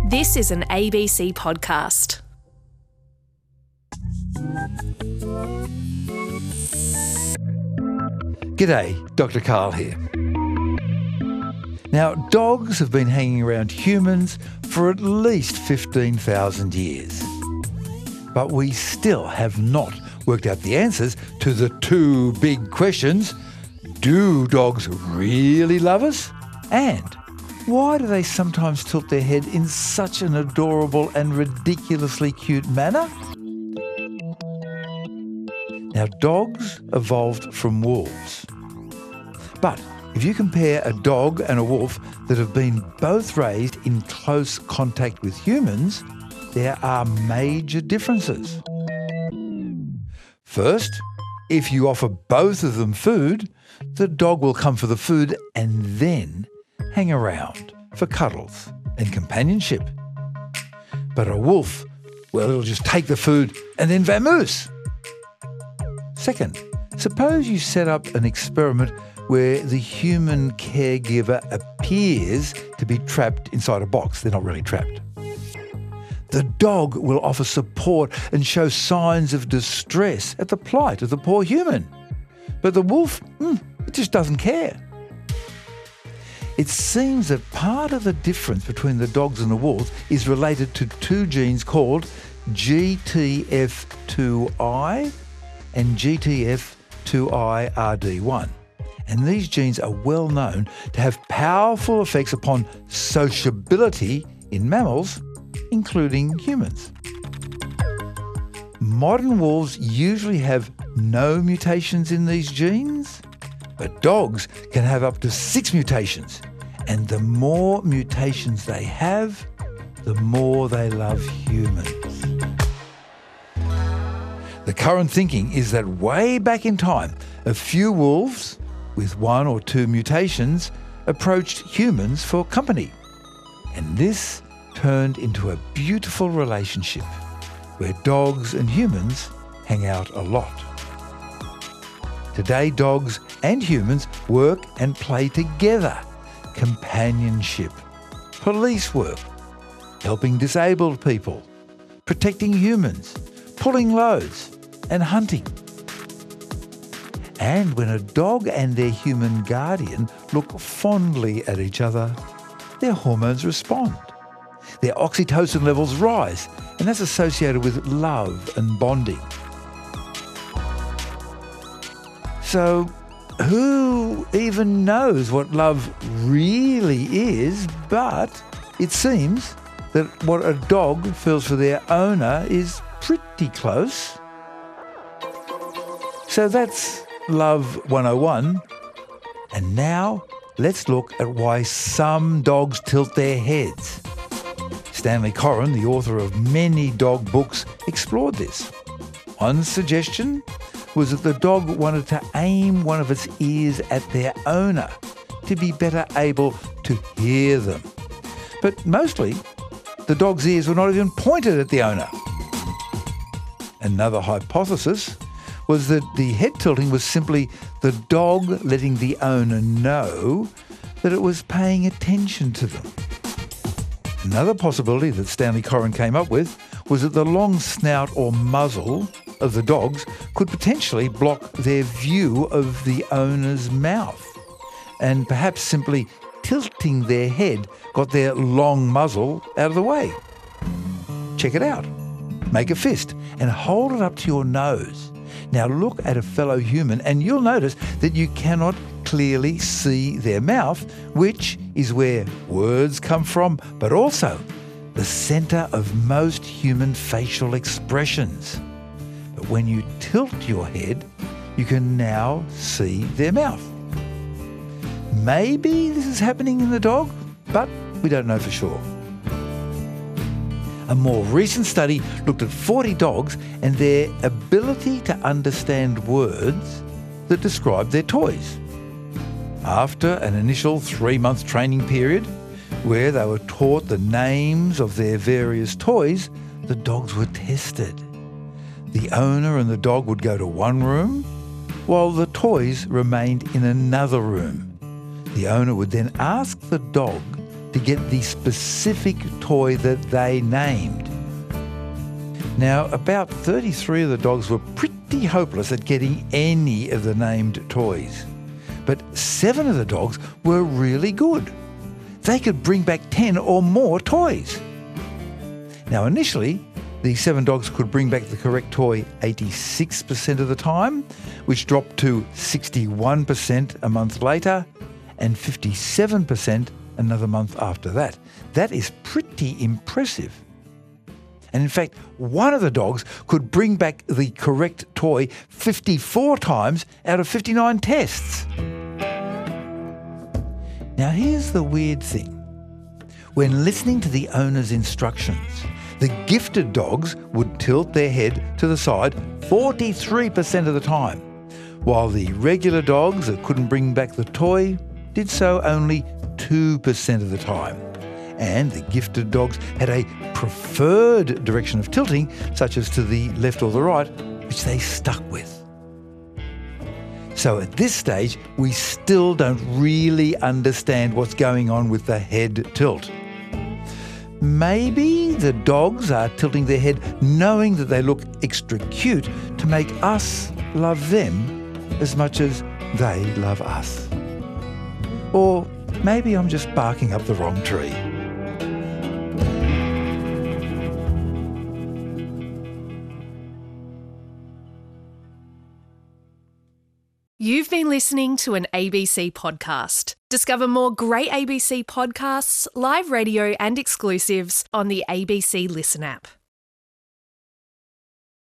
This is an ABC podcast. G'day, Dr. Karl here. Now, dogs have been hanging around humans for at least 15,000 years. But we still have not worked out the answers to the two big questions. Do dogs really love us? And why do they sometimes tilt their head in such an adorable and ridiculously cute manner? Now, dogs evolved from wolves. But if you compare a dog and a wolf that have been both raised in close contact with humans, there are major differences. First, if you offer both of them food, the dog will come for the food and then hang around for cuddles and companionship. But a wolf, well, it'll just take the food and then vamoose. Second, suppose you set up an experiment where the human caregiver appears to be trapped inside a box. They're not really trapped. The dog will offer support and show signs of distress at the plight of the poor human. But the wolf, it just doesn't care. It seems that part of the difference between the dogs and the wolves is related to two genes called GTF2I and GTF2I-RD1. And these genes are well known to have powerful effects upon sociability in mammals, including humans. Modern wolves usually have no mutations in these genes, but dogs can have up to 6 mutations. And the more mutations they have, the more they love humans. The current thinking is that way back in time, a few wolves with 1 or 2 mutations approached humans for company. And this turned into a beautiful relationship where dogs and humans hang out a lot. Today, dogs and humans work and play together. Companionship, police work, helping disabled people, protecting humans, pulling loads, and hunting. And when a dog and their human guardian look fondly at each other, their hormones respond. Their oxytocin levels rise, and that's associated with love and bonding. So, who even knows what love really is? But it seems that what a dog feels for their owner is pretty close. So that's Love 101. And now, let's look at why some dogs tilt their heads. Stanley Coren, the author of many dog books, explored this. One suggestion was that the dog wanted to aim one of its ears at their owner to be better able to hear them. But mostly, the dog's ears were not even pointed at the owner. Another hypothesis was that the head tilting was simply the dog letting the owner know that it was paying attention to them. Another possibility that Stanley Coren came up with was that the long snout or muzzle of the dogs could potentially block their view of the owner's mouth. And perhaps simply tilting their head got their long muzzle out of the way. Check it out. Make a fist and hold it up to your nose. Now look at a fellow human and you'll notice that you cannot clearly see their mouth, which is where words come from, but also the centre of most human facial expressions. But when you tilt your head, you can now see their mouth. Maybe this is happening in the dog, but we don't know for sure. A more recent study looked at 40 dogs and their ability to understand words that describe their toys. After an initial 3-month training period, where they were taught the names of their various toys, the dogs were tested. The owner and the dog would go to one room, while the toys remained in another room. The owner would then ask the dog to get the specific toy that they named. Now, about 33 of the dogs were pretty hopeless at getting any of the named toys. But 7 of the dogs were really good. They could bring back 10 or more toys. Now, initially, the 7 dogs could bring back the correct toy 86% of the time, which dropped to 61% a month later, and 57% another month after that. That is pretty impressive. And in fact, one of the dogs could bring back the correct toy 54 times out of 59 tests. Now here's the weird thing. When listening to the owner's instructions, the gifted dogs would tilt their head to the side 43% of the time, while the regular dogs that couldn't bring back the toy did so only 2% of the time. And the gifted dogs had a preferred direction of tilting, such as to the left or the right, which they stuck with. So at this stage, we still don't really understand what's going on with the head tilt. Maybe the dogs are tilting their head knowing that they look extra cute to make us love them as much as they love us. Or maybe I'm just barking up the wrong tree. You've been listening to an ABC podcast. Discover more great ABC podcasts, live radio and exclusives on the ABC Listen app.